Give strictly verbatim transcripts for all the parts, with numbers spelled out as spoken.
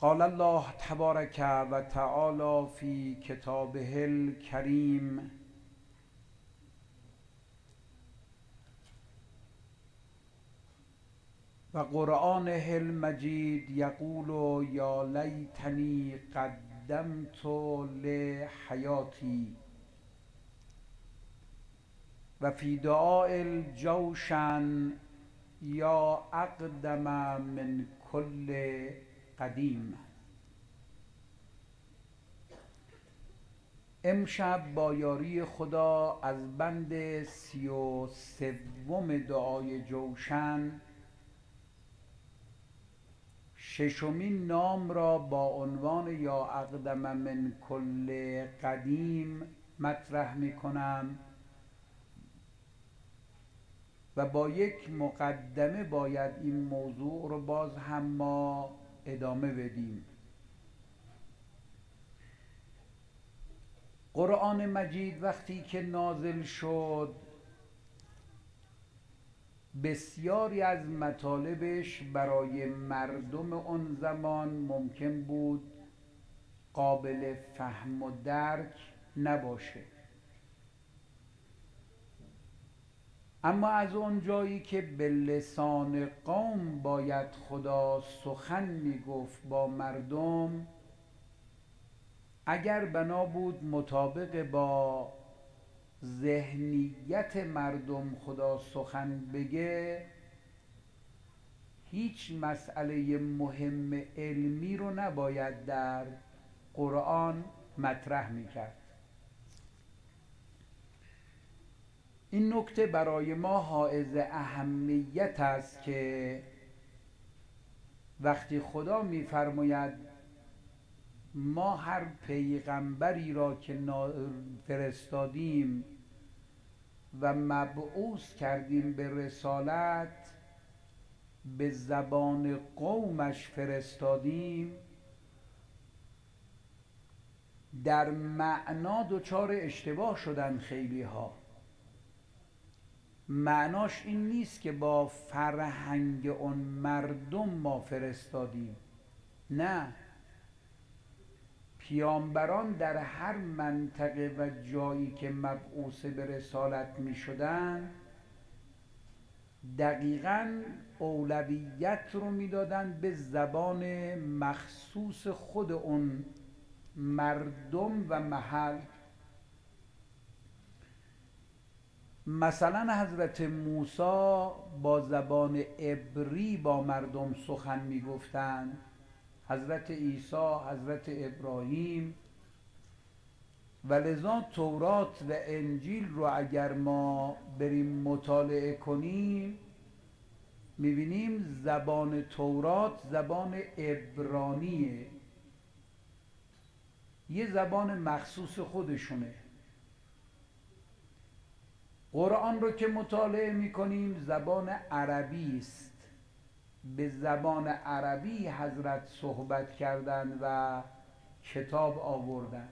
قال الله تبارک و تعالی فی کتابه الکریم و قرآنه المجید یقول یا لیتنی قدمت لحیاتی و فی دعاء الجوشن یا اقدم من کل قدیم. امشب با یاری خدا از بند سی و سوم دعای جوشن ششمین نام را با عنوان یا اقدم من کل قدیم مطرح می کنم و با یک مقدمه باید این موضوع رو باز هم ما ادامه بدیم. قرآن مجید وقتی که نازل شد بسیاری از مطالبش برای مردم اون زمان ممکن بود قابل فهم و درک نباشه، اما از اون جایی که به لسان قوم باید خدا سخن میگفت با مردم، اگر بنا بود مطابق با ذهنیت مردم خدا سخن بگه، هیچ مسئله مهم علمی رو نباید در قرآن مطرح میکرد. این نکته برای ما حائز اهمیت است که وقتی خدا میفرماید ما هر پیغمبری را که فرستادیم و مبعوث کردیم به رسالت به زبان قومش فرستادیم، در معنا دچار اشتباه شدن خیلی ها. معناش این نیست که با فرهنگ اون مردم ما فرستادیم، نه، پیامبران در هر منطقه و جایی که مبعوث به رسالت می شدن دقیقاً اولویت رو می دادن به زبان مخصوص خود اون مردم و محل. مثلا حضرت موسی با زبان عبری با مردم سخن می گفتند، حضرت عیسی، حضرت ابراهیم، و لذا تورات و انجیل رو اگر ما بریم مطالعه کنیم میبینیم زبان تورات زبان عبرانیه، یه زبان مخصوص خودشونه. قرآن رو که مطالعه میکنیم زبان عربی است، به زبان عربی حضرت صحبت کردند و کتاب آوردند.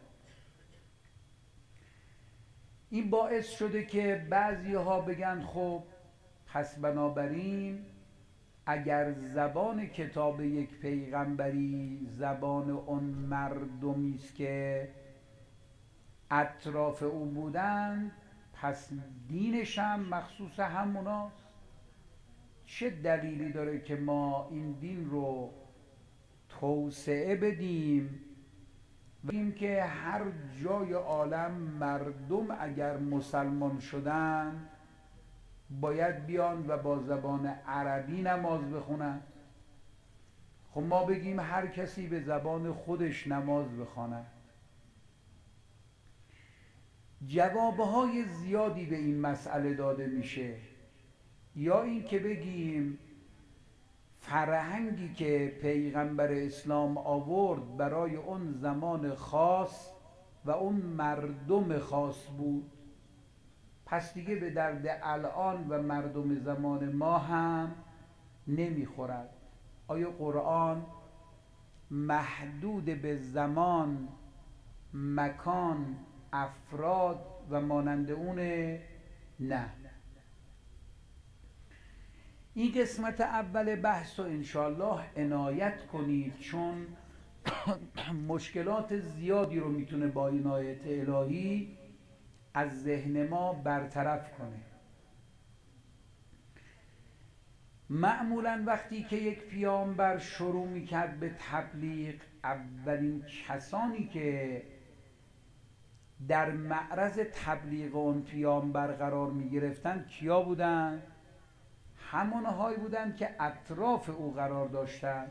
این باعث شده که بعضی ها بگن خب پس بنابراین اگر زبان کتاب یک پیغمبری زبان اون مردمی است که اطراف او بودند، پس دینش هم مخصوص هموناست. چه دلیلی داره که ما این دین رو توسعه بدیم و بگیم که هر جای عالم مردم اگر مسلمان شدن باید بیان و با زبان عربی نماز بخونن؟ خب ما بگیم هر کسی به زبان خودش نماز بخواند. جوابهای زیادی به این مسئله داده میشه. یا این که بگیم فرهنگی که پیغمبر اسلام آورد برای اون زمان خاص و اون مردم خاص بود، پس دیگه به درد الان و مردم زمان ما هم نمیخورد. آیا قرآن محدود به زمان، مکان، افراد و مانند اونه؟ نه. این قسمت اول بحث رو انشاءالله عنایت کنید، چون مشکلات زیادی رو میتونه با عنایت الهی از ذهن ما برطرف کنه. معمولا وقتی که یک پیامبر شروع میکرد به تبلیغ، اولین کسانی که در معرض تبلیغ اون پیامبر قرار میگرفتن کیا بودن؟ همانهایی بودن که اطراف او قرار داشتن.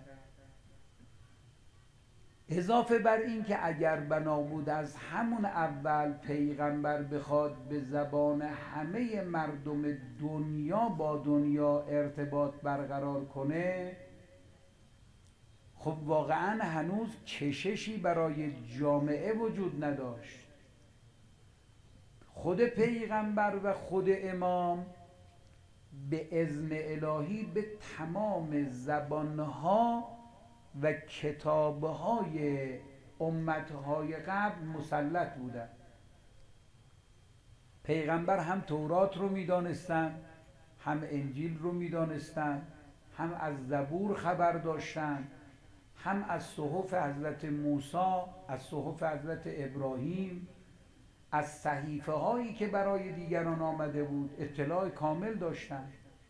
اضافه بر این که اگر بنا بود از همون اول پیغمبر بخواد به زبان همه مردم دنیا با دنیا ارتباط برقرار کنه، خب واقعا هنوز کششی برای جامعه وجود نداشت. خود پیغمبر و خود امام به اذن الهی به تمام زبانها و کتابهای امتهای قبل مسلط بودن. پیغمبر هم تورات رو میدانستن، هم انجیل رو میدانستن، هم از زبور خبر داشتن، هم از صحف حضرت موسی، از صحف حضرت ابراهیم، از صحیفه هایی که برای دیگران آمده بود اطلاع کامل داشتن.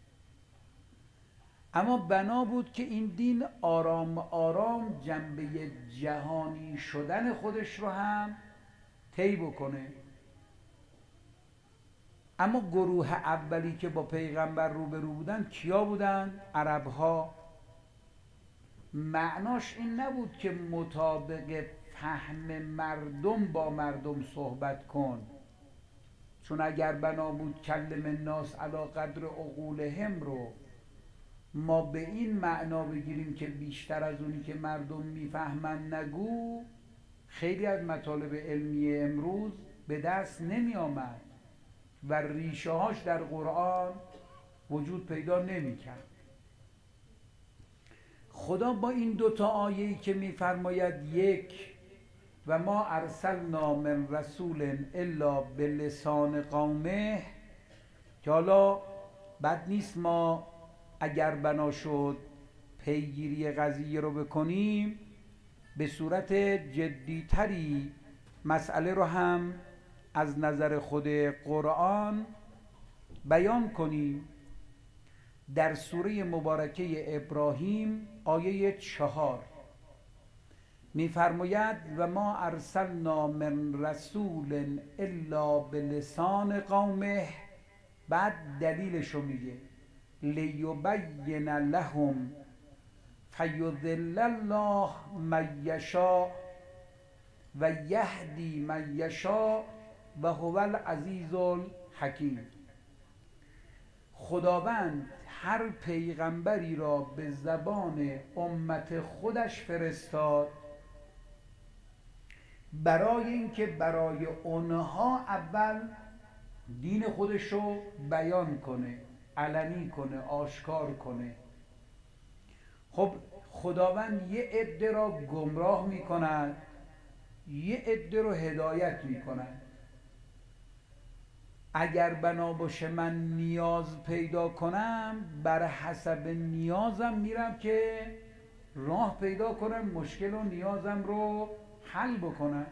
اما بنا بود که این دین آرام آرام جنبه جهانی شدن خودش رو هم طی بکنه. اما گروه اولی که با پیغمبر روبرو بودن کیا بودن؟ عربها. معناش این نبود که مطابق فهم مردم با مردم صحبت کن، چون اگر بنا بود کلم الناس علی قدر عقولهم رو ما به این معنا بگیریم که بیشتر از اونی که مردم میفهمن نگو، خیلی از مطالب علمی امروز به دست نمی آمد و ریشه هاش در قرآن وجود پیدا نمی کرد. خدا با این دوتا آیه‌ای که میفرماید یک و ما ارسلنا من رسول الا بلسان قومه، که حالا بد نیست ما اگر بنا شد پیگیری قضیه رو بکنیم به صورت جدیتری مسئله رو هم از نظر خود قرآن بیان کنیم. در سوره مبارکه ابراهیم آیه چهار میفرماید و ما ارسلنا من رسول الا بلسان قومه، بعد دلیلشو میگه لیبین لهم فیضل الله من یشاء و یهدی من یشاء و هو العزیز الحکیم. خداوند هر پیغمبری را به زبان امت خودش فرستاد برای اینکه برای اونها اول دین خودش رو بیان کنه، علنی کنه، آشکار کنه. خب خداوند یه عده را گمراه میکند، یه عده رو هدایت میکند. اگر بنا باشه من نیاز پیدا کنم، بر حسب نیازم میرم که راه پیدا کنم مشکل و نیازم رو حل بکنم.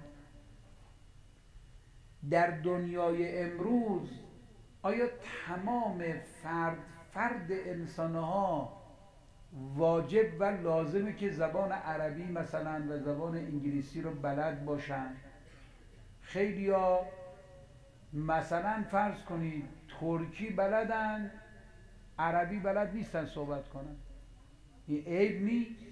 در دنیای امروز آیا تمام فرد فرد انسانها واجب و لازمه که زبان عربی مثلا و زبان انگلیسی رو بلد باشن؟ خیلیا مثلا فرض کنید ترکی بلدن، عربی بلد نیستن صحبت کنن، این عیب نیست.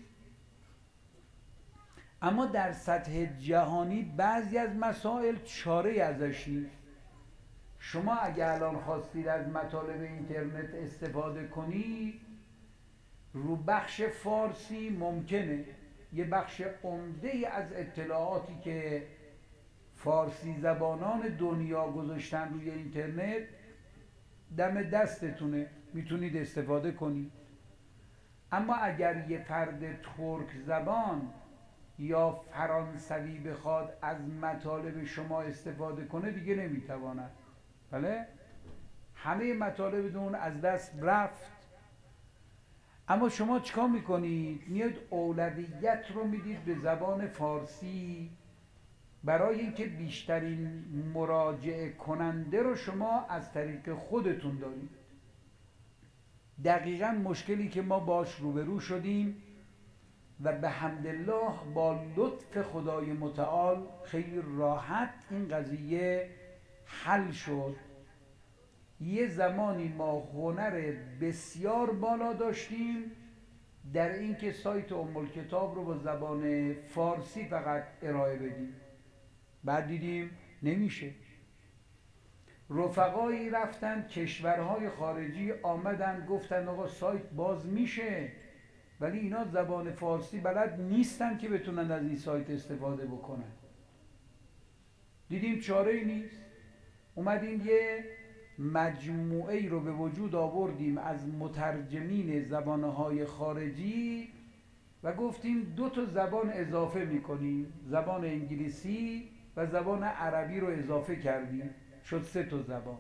اما در سطح جهانی بعضی از مسائل چاره ازش نیست. شما اگر الان خواستید از مطالب اینترنت استفاده کنید، رو بخش فارسی ممکنه یه بخش عمده از اطلاعاتی که فارسی زبانان دنیا گذاشتن روی اینترنت دم دستتونه، میتونید استفاده کنید. اما اگر یه فرد ترک زبان یا فرانسوی بخواد از مطالب شما استفاده کنه دیگه نمیتواند. بله؟ همه مطالب دون از دست رفت. اما شما چیکار میکنید؟ میاد اولویت رو میدید به زبان فارسی برای اینکه بیشترین مراجعه کننده رو شما از طریق خودتون دارید. دقیقاً مشکلی که ما باش روبرو شدیم و به حمدالله با لطف خدای متعال خیلی راحت این قضیه حل شد. یه زمانی ما هنر بسیار بالا داشتیم در اینکه سایت ام الکتاب رو با زبان فارسی فقط ارائه بدیم، بعد دیدیم نمیشه. رفقایی رفتن کشورهای خارجی آمدن گفتن آقا سایت باز میشه، ولی اینا زبان فارسی بلد نیستن که بتونن از این سایت استفاده بکنن. دیدیم چاره ای نیست، اومدیم یه مجموعه ای رو به وجود آوردیم از مترجمین زبانهای خارجی و گفتیم دو تا زبان اضافه میکنیم، زبان انگلیسی و زبان عربی رو اضافه کردیم، شد سه تا زبان.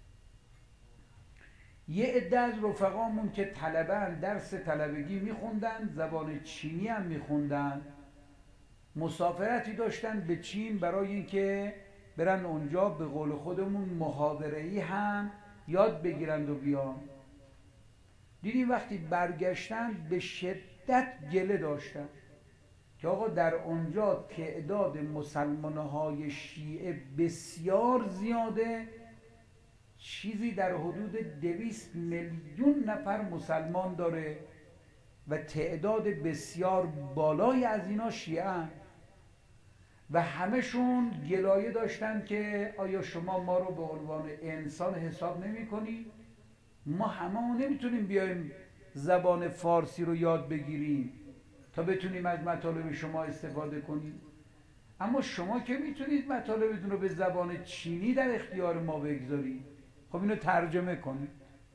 یه عده از رفقامون که طلبه‌اند درس طلبگی میخوندن، زبان چینی هم میخوندن، مسافرتی داشتن به چین برای اینکه برن اونجا به قول خودمون محاوره‌ای هم یاد بگیرند و بیان. دیدیم وقتی برگشتن به شدت گله داشتن که آقا در اونجا تعداد مسلمان‌های شیعه بسیار زیاده، چیزی در حدود دویست میلیون نفر مسلمان داره و تعداد بسیار بالای از اینا شیعه هن. و همشون گلایه داشتن که آیا شما ما رو به عنوان انسان حساب نمی کنید؟ ما همه نمیتونیم بیایم زبان فارسی رو یاد بگیریم تا بتونیم از مطالب شما استفاده کنیم، اما شما که میتونید مطالبتون رو به زبان چینی در اختیار ما بگذارید، خب اینو ترجمه کنید.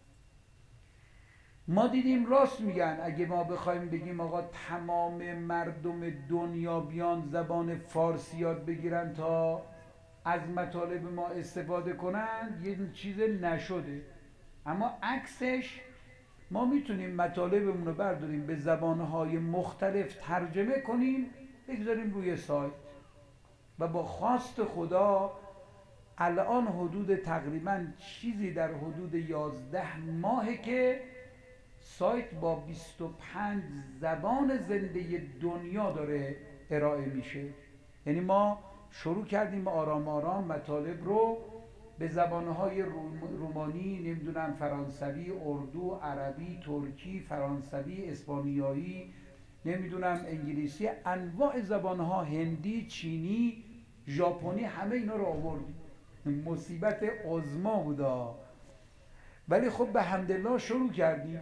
ما دیدیم راست میگن، اگه ما بخوایم بگیم آقا تمام مردم دنیا بیان زبان فارسی یاد بگیرن تا از مطالب ما استفاده کنن، یه چیز نشده. اما عکسش ما میتونیم مطالبمون رو برداریم به زبانهای مختلف ترجمه کنیم بگذاریم روی سایت و با خواست خدا الان حدود تقریبا چیزی در حدود یازده ماهه که سایت با بیست و پنج زبان زنده دنیا داره ارائه میشه. یعنی ما شروع کردیم آرام آرام مطالب رو به زبانهای رومانی، نمیدونم فرانسوی، اردو، عربی، ترکی، فرانسوی، اسپانیایی، نمیدونم انگلیسی، انواع زبانها، هندی، چینی، ژاپنی، همه اینا رو آوردیم. مصیبت عظما بودا، ولی خب به حمدالله شروع کردیم.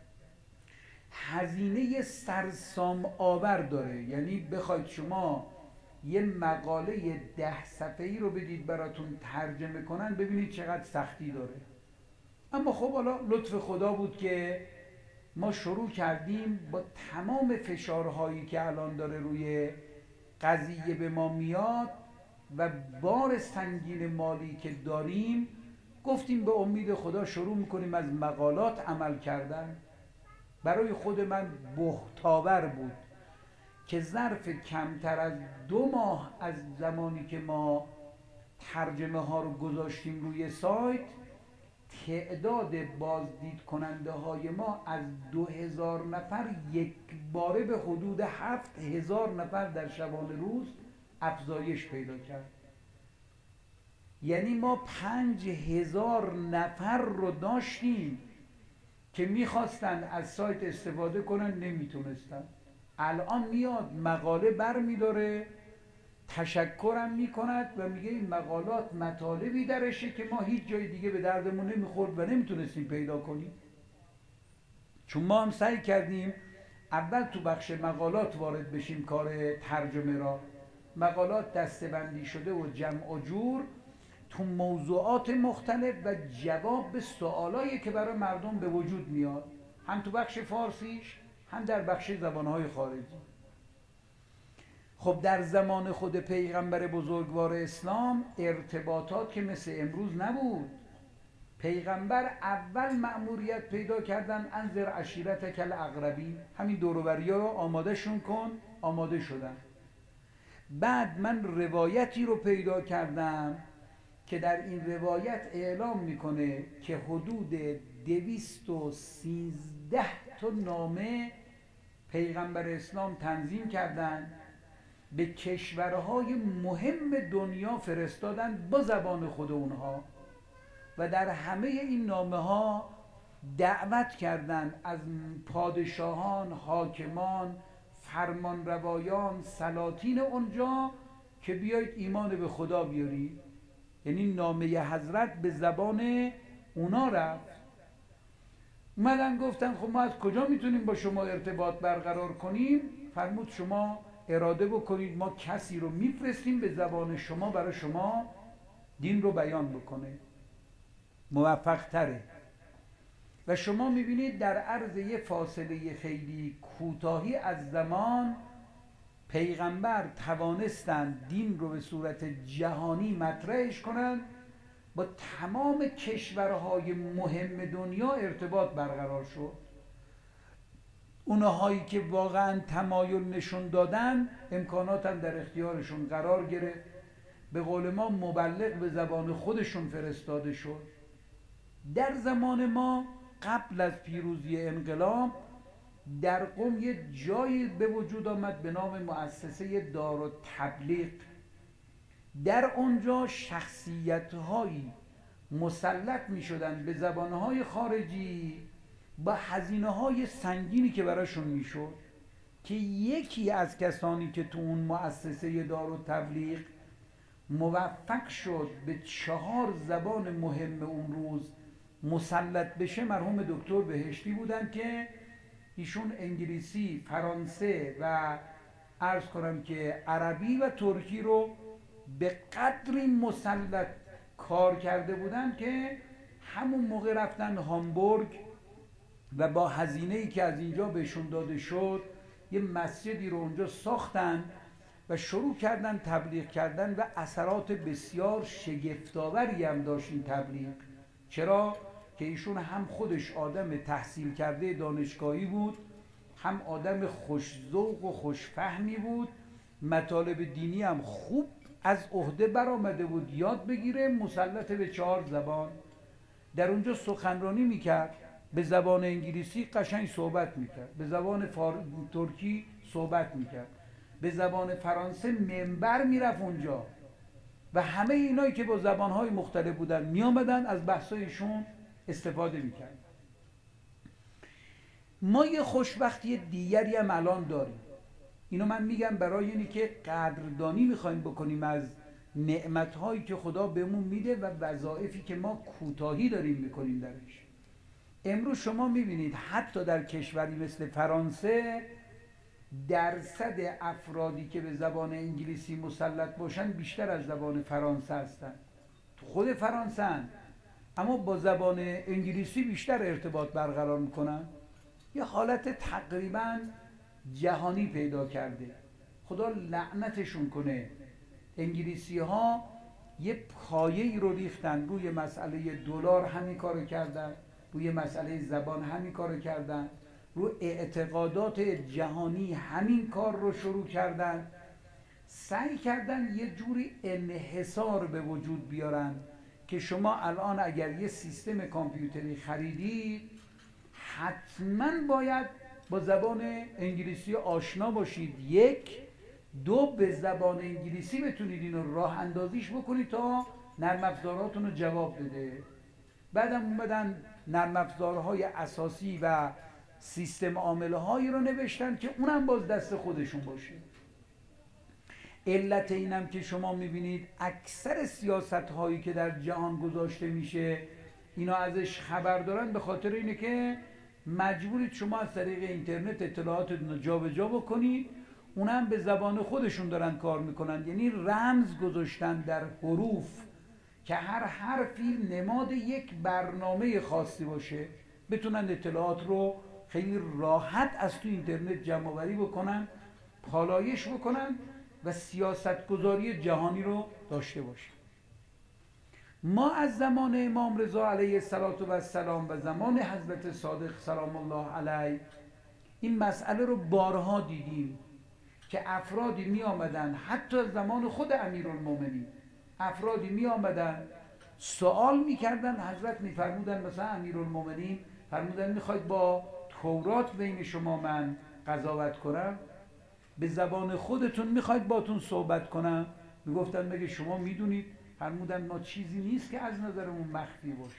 هزینه سرسام آور داره، یعنی بخواید شما یه مقاله ده صفحه‌ای رو بدید براتون ترجمه کنن، ببینید چقدر سختی داره. اما خب حالا لطف خدا بود که ما شروع کردیم با تمام فشارهایی که الان داره روی قضیه به ما میاد و بار سنگین مالی که داریم، گفتیم به امید خدا شروع میکنیم از مقالات عمل کردن. برای خود من بهتاور بود که ظرف کمتر از دو ماه از زمانی که ما ترجمه ها رو گذاشتیم روی سایت، تعداد بازدید کننده های ما از دو هزار نفر یک باره به حدود هفت هزار نفر در شبانه روز افزایش پیدا کرد. یعنی ما پنج هزار نفر رو داشتیم که میخواستن از سایت استفاده کنن، نمیتونستن. الان میاد مقاله بر میداره، تشکرم میکند و میگه این مقالات مطالبی درشه که ما هیچ جای دیگه به دردمون نمیخورد و نمیتونستیم پیدا کنیم. چون ما هم سعی کردیم اول تو بخش مقالات وارد بشیم کار ترجمه را، مقالات دسته‌بندی شده و جمع و جور تو موضوعات مختلف و جواب به سوالایی که برای مردم به وجود میاد، هم تو بخش فارسیش هم در بخش زبانهای خارجی. خب در زمان خود پیغمبر بزرگوار اسلام ارتباطات که مثل امروز نبود. پیغمبر اول مأموریت پیدا کردن انذر عشیرتک الاقربین، همین دوروبریا رو آمادهشون کن، آماده شدن. بعد من روایتی رو پیدا کردم که در این روایت اعلام میکنه که حدود دویست و سیزده تا نامه پیغمبر اسلام تنظیم کردن، به کشورهای مهم دنیا فرستادن با زبان خود اونها و در همه این نامه ها دعوت کردند از پادشاهان، حاکمان، فرمانروایان، سلاطین اونجا که بیایید ایمان به خدا بیارید. یعنی نامه حضرت به زبان اونا رفت. اومدن گفتن خب ما از کجا میتونیم با شما ارتباط برقرار کنیم؟ فرمود شما اراده بکنید، ما کسی رو میفرستیم به زبان شما برای شما دین رو بیان بکنه، موفق تره. و شما میبینید در عرض یه فاصله خیلی کوتاهی از زمان پیغمبر توانستند دین رو به صورت جهانی مطرحش کنند، با تمام کشورهای مهم دنیا ارتباط برقرار شد. اونهایی که واقعا تمایل نشون دادن امکانات هم در اختیارشون قرار گرفت. به قول ما مبلغ به زبان خودشون فرستاده شد. در زمان ما قبل از پیروزی انقلاب در قم یه جایی به وجود آمد به نام مؤسسه دارالتبلیغ. در اونجا شخصیت‌هایی مسلط می‌شدن به زبان‌های خارجی با هزینه‌های سنگینی که براشون میشد، که یکی از کسانی که تو اون مؤسسه دارالتبلیغ موفق شد به چهار زبان مهم اون روز مسلط بشه مرحوم دکتر بهشتی بودن که ایشون انگلیسی، فرانسه و عرض کنم که عربی و ترکی رو به قدری مسلط کار کرده بودن که همون موقع رفتن هامبورگ و با هزینه‌ای که از اینجا بهشون داده شد یه مسجدی رو اونجا ساختن و شروع کردن تبلیغ کردن و اثرات بسیار شگفت‌آوری هم داشت این تبلیغ. چرا؟ که ایشون هم خودش آدم تحصیل کرده دانشگاهی بود، هم آدم خوش‌ذوق و خوش‌فهمی بود، مطالب دینی هم خوب از عهده برآمده بود یاد بگیره، مسلط به چهار زبان. در اونجا سخنرانی میکرد، به زبان انگلیسی قشنگ صحبت میکرد، به زبان فار... ترکی صحبت میکرد، به زبان فرانسه منبر میرفت اونجا و همه اینایی که با زبانهای مختلف بودن میامدن از بحثایشون استفاده میکرد. ما یه خوشبختی دیگری هم الان داریم. اینو من میگم برای اینی که قدردانی میخوایم بکنیم از نعمتهایی که خدا بهمون میده و وظایفی که ما کوتاهی داریم میکنیم درش. امروز شما میبینید حتی در کشوری مثل فرانسه درصد افرادی که به زبان انگلیسی مسلط باشن بیشتر از زبان فرانسه هستن. تو خود فرانسه هستن اما با زبان انگلیسی بیشتر ارتباط برقرار میکنن. یه حالت تقریبا جهانی پیدا کرده. خدا لعنتشون کنه. انگلیسی ها یه پایه‌ای رو ریختن روی مسئله دلار، همین کارو کردن، روی مسئله زبان همین کارو کردن، رو اعتقادات جهانی همین کار رو شروع کردن. سعی کردن یه جوری انحصار به وجود بیارن که شما الان اگر یه سیستم کامپیوتری خریدید حتما باید با زبان انگلیسی آشنا باشید. یک دو به زبان انگلیسی بتونید اینو راه اندازیش بکنید تا نرم افزاراتون رو جواب بده. بعدم اومدن نرم افزارهای اساسی و سیستم عامله هایی رو نوشتن که اونم باز دست خودشون باشه. علت اینم که شما میبینید اکثر سیاست هایی که در جهان گذاشته میشه اینا ازش خبر دارن، به خاطر اینه که مجبورید شما از طریق اینترنت اطلاعاتتون رو جابجا بکنید. اونم به زبان خودشون دارن کار میکنن، یعنی رمز گذاشتن در حروف که هر حرفی نماد یک برنامه خاصی باشه، بتونن اطلاعات رو خیلی راحت از تو اینترنت جمع آوری بکنن، پالایش بکنن و سیاست گذاری جهانی رو داشته باشن. ما از زمان امام رضا علیه السلام و زمان حضرت صادق سلام الله علیه این مسئله رو بارها دیدیم که افرادی می آمدن، حتی زمان خود امیرالمومنین افرادی می آمدن سوال می کردن، حضرت می فرمودن مثلا امیرالمومنین فرمودن میخواید با تورات بین شما من قضاوت کنم؟ به زبان خودتون میخواید باتون صحبت کنم؟ میگفتن مگه شما میدونید؟ فرمودن ما چیزی نیست که از نظرمون مخفی باشه.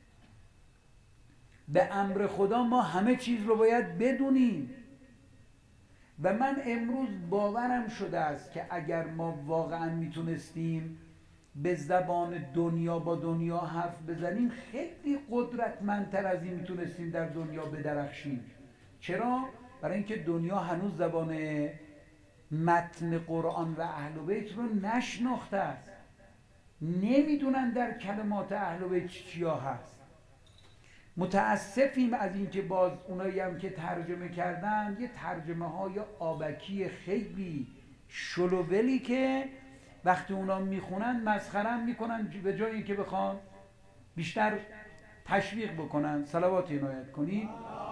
به امر خدا ما همه چیز رو باید بدونیم. و من امروز باورم شده است که اگر ما واقعا میتونستیم به زبان دنیا با دنیا حرف بزنیم، خیلی قدرتمندتر از این میتونستیم در دنیا بدرخشیم. چرا؟ برای اینکه دنیا هنوز زبان متن قرآن و اهل بیت رو نشناخته است، نمیدونن در کلمات اهل بیت چیا هست. متاسفیم از اینکه باز اونایی هم که ترجمه کردن یه ترجمه های آبکی خیلی شلوولی که وقتی اونا میخونن مسخرم میکنن، به جای اینکه بخوان بیشتر تشویق بکنن. صلوات عنایت کنید.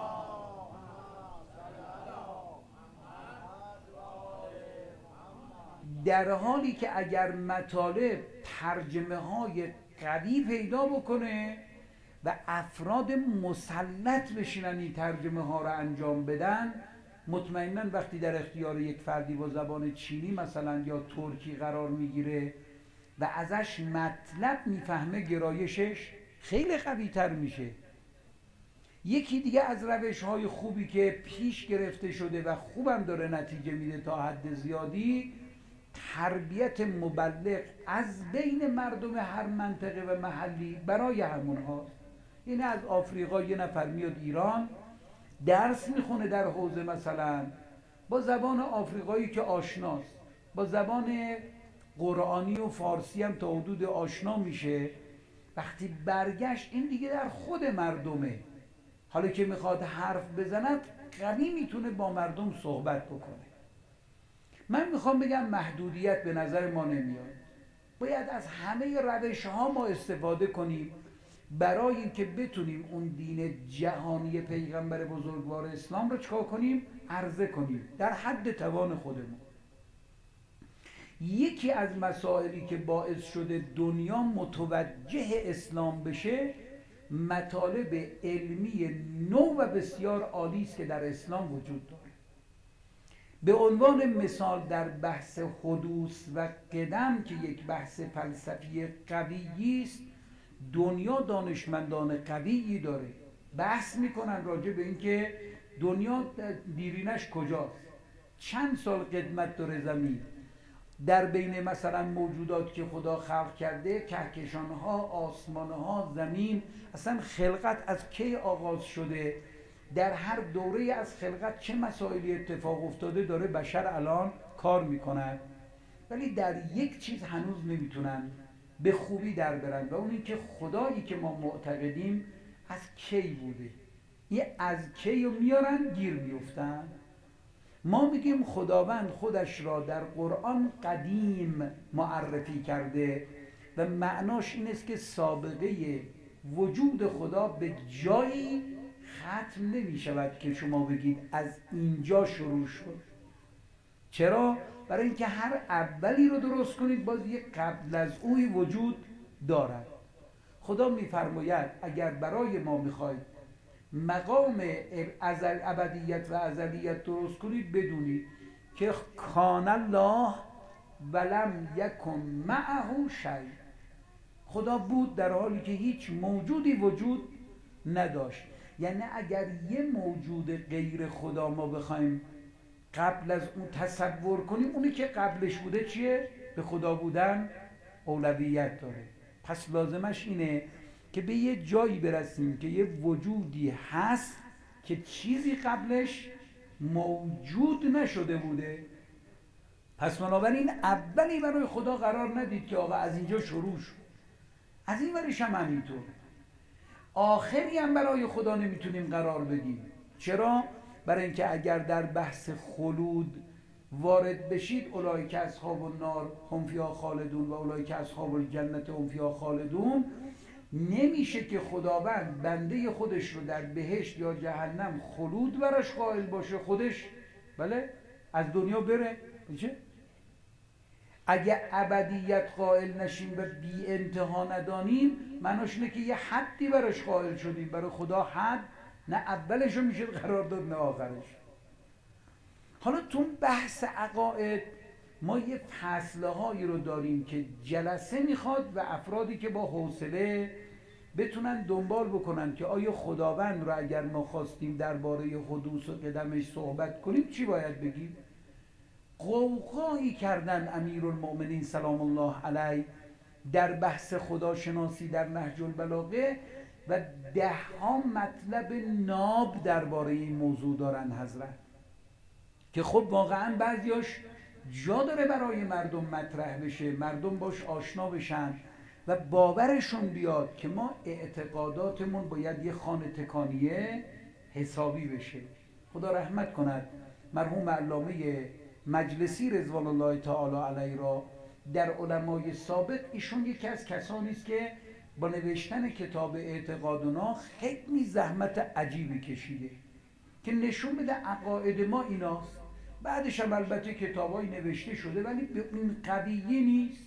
در حالی که اگر مطالب ترجمه های قوی پیدا بکنه و افراد مسلط بشینن این ترجمه ها رو انجام بدن، مطمئناً وقتی در اختیار یک فردی با زبان چینی مثلا یا ترکی قرار میگیره و ازش مطلب میفهمه، گرایشش خیلی قوی تر میشه. یکی دیگه از روش های خوبی که پیش گرفته شده و خوبم داره نتیجه میده تا حد زیادی، تربیت مبلغ از بین مردم هر منطقه و محلی برای همون هاست. این از آفریقا یه نفر میاد ایران درس میخونه در حوزه مثلا با زبان آفریقایی که آشناست، با زبان قرآنی و فارسی هم تا حدود آشنا میشه. وقتی برگشت این دیگه در خود مردمه، حالا که میخواد حرف بزند قوی میتونه با مردم صحبت بکنه. من میخوام بگم محدودیت به نظر ما نمیاد، باید از همه روش ها ما استفاده کنیم برای اینکه بتونیم اون دین جهانی پیغمبر بزرگوار اسلام رو چکار کنیم؟ عرضه کنیم در حد توان خودمون. یکی از مسائلی که باعث شده دنیا متوجه اسلام بشه مطالب علمی نو و بسیار عالی است که در اسلام وجود داره. به عنوان مثال در بحث حدوث و قدم که یک بحث فلسفی قوی است، دنیا دانشمندان قویی داره، بحث میکنن راجع به اینکه دنیا دیرینش کجاست، چند سال قدمت داره زمین، در بین مثلا موجودات که خدا خلق کرده، کهکشانها، آسمانها، زمین، اصلا خلقت از کی آغاز شده، در هر دوره از خلقت چه مسائلی اتفاق افتاده داره بشر الان کار میکنن. ولی در یک چیز هنوز نمیتونن به خوبی در برن و اون این که خدایی که ما معتقدیم از کی بوده. یه از کی رو میارن گیر میفتن. ما میگیم خداوند خودش را در قرآن قدیم معرفی کرده و معناش این است که سابقه وجود خدا به جایی ختم نمی شود که شما بگید از اینجا شروع شد. چرا؟ برای اینکه هر اولی رو درست کنید باز یک قبل از اوی وجود دارد. خدا میفرماید اگر برای ما میخواید مقام ازل ابدیت و ازلیت درست کنید، بدونید که کان الله ولم یکن معه شیء. خدا بود در حالی که هیچ موجودی وجود نداشت. یعنی اگر یه موجود غیر خدا ما بخوایم قبل از اون تصور کنیم، اونی که قبلش بوده چیه؟ به خدا بودن اولویت داره. پس لازمش اینه که به یه جایی برسیم که یه وجودی هست که چیزی قبلش موجود نشده بوده. پس بنابراین اولی برای خدا قرار ندید که آقا از اینجا شروع شد، از این وریش هم همینطور. آخری هم برای خدا نمیتونیم قرار بدیم. چرا؟ برای اینکه اگر در بحث خلود وارد بشید اولئک اصحاب النار هم فیها خالدون و اولئک اصحاب الجنة هم فیها خالدون، نمیشه که خداوند بنده خودش رو در بهشت یا جهنم خلود براش قائل باشه، خودش بله از دنیا بره. میشه اگه ابدیت قائل نشیم و بی انتها ندانیم، معناش اینه که یه حدی براش قائل شدیم. برای خدا حد نه اولش رو میشه قرار داد نه آخرش. حالا تو بحث عقاید ما یه فصله هایی رو داریم که جلسه میخواد و افرادی که با حوصله بتونن دنبال بکنن که آیا خداوند رو اگر ما خواستیم درباره حدوث و قدمش صحبت کنیم چی باید بگیم. قوقایی کردن امیرالمؤمنین سلام الله علیه در بحث خداشناسی در نهج البلاغه و ده ها مطلب ناب درباره این موضوع دارن حضرت، که خب واقعا بعضیاش جا داره برای مردم مطرح بشه، مردم باش آشنا بشن و باورشون بیاد که ما اعتقاداتمون باید یه خانه تکانیه حسابی بشه. خدا رحمت کند مرحوم علامه مجلسی رضوان الله تعالی علیه را در علمای سابق. ایشون یکی از کسانی است که با نوشتن کتاب اعتقادنا خیلی زحمت عجیبی کشیده که نشون بده عقاید ما ایناست. بعدش هم البته کتابای نوشته شده ولی به این قویه نیست.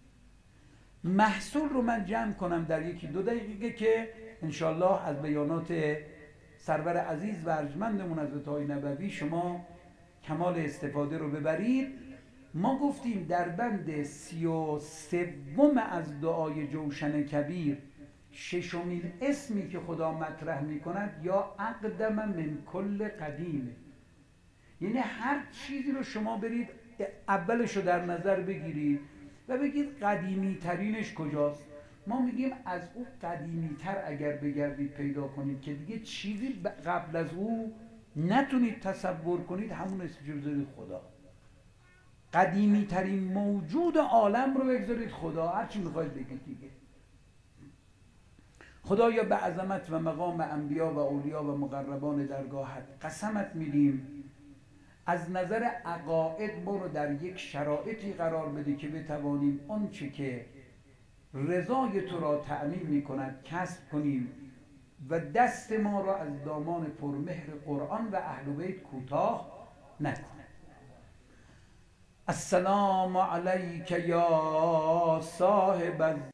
محصول رو من جمع کنم در یکی دو دقیقه که انشالله از بیانات سرور عزیز و ارجمندمون حضرت آقای نبوی شما کمال استفاده رو ببرید. ما گفتیم در بند سی و سوم از دعای جوشن کبیر ششمین اسمی که خدا مطرح می کند یا اقدم من کل قدیمه، یعنی هر چیزی رو شما برید اولش رو در نظر بگیرید و بگید قدیمی ترینش کجاست. ما میگیم از او قدیمی تر اگر بگردید پیدا کنید که دیگه چیزی قبل از او نتونید تصور کنید، همون اسمش رو بذارید خدا. قدیمی ترین موجود عالم رو بگذارید خدا، هر چی میخواید بگید دیگه. خدایا به عظمت و مقام انبیا و اولیا و مقربان درگاهت قسمت میدیم از نظر عقاید ما رو در یک شرایطی قرار بده که بتوانیم آنچه که رضای تو را تأمین میکند کسب کنیم و دست ما را از دامان پرمهر قرآن و اهل بیت کوتاه نکنه. السلام علیک یا صاحب